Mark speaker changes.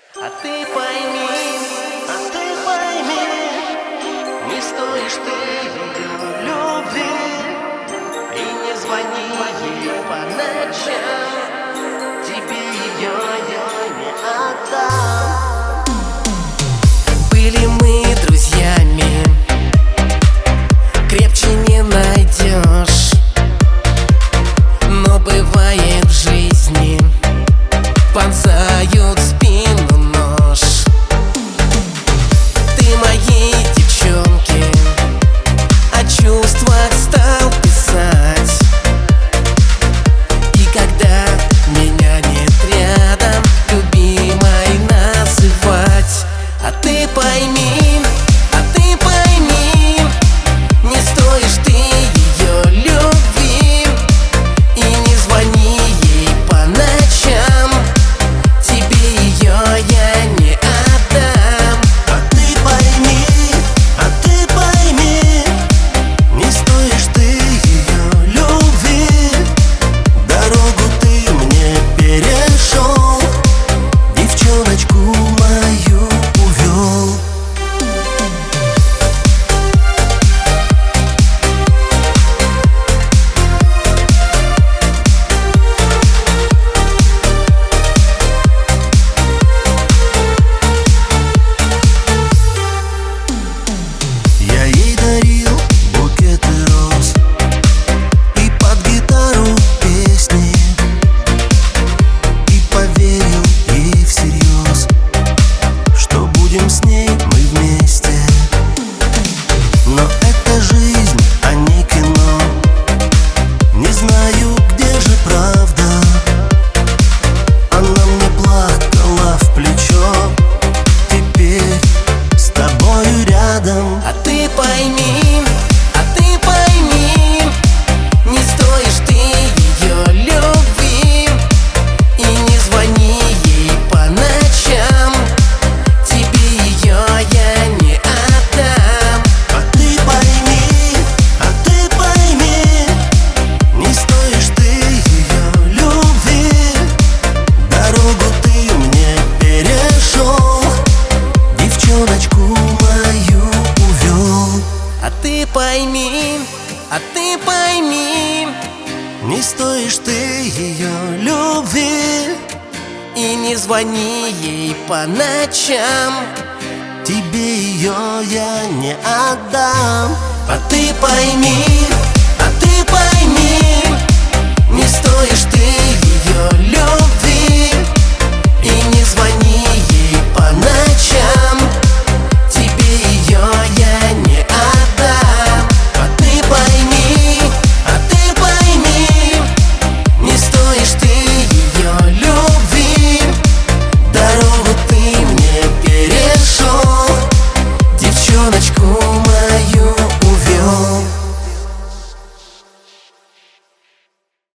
Speaker 1: А ты пойми, не стоишь ты ее любви. И не звони ей по ночам, тебе ее я не отдам. Были мы друзьями, крепче не найдешь. Но бывает в жизни, вонзают в спину нож. Ты моей девчонке о чувствах стал писать. И когда меня нет рядом, любимой называть. А ты пойми, не стоишь ты ее любви. И не звони ей по ночам, тебе ее я не отдам.
Speaker 2: А ты пойми, не стоишь ты ее любви. Дорогу ты мне перешел, девчоночку мою увел. Я ей дарил букеты роз и под гитару песни, и поверил ей всерьез, что будем с ней мы вместе. Но это жизнь, а не кино. Не знаю, где же правда. Она мне плакала в плечо, теперь с тобою рядом.
Speaker 1: А ты пойми, не стоишь ты ее любви. И не звони ей по ночам, тебе ее я не отдам.
Speaker 2: А ты пойми, не стоишь ты ее любви. Дорогу ты мне перешел, девчоночку мою увел.
Speaker 1: А ты пойми,
Speaker 2: Не стоишь ты ее любви.
Speaker 1: и не звони ей по ночам,
Speaker 2: Тебе ее я не отдам.
Speaker 1: а ты пойми, не стоишь ты ее любви. И не звони ей по ночам, тебе ее я не отдам. А ты пойми, не стоишь ты ее любви. Дорогу ты мне перешел, девчоночка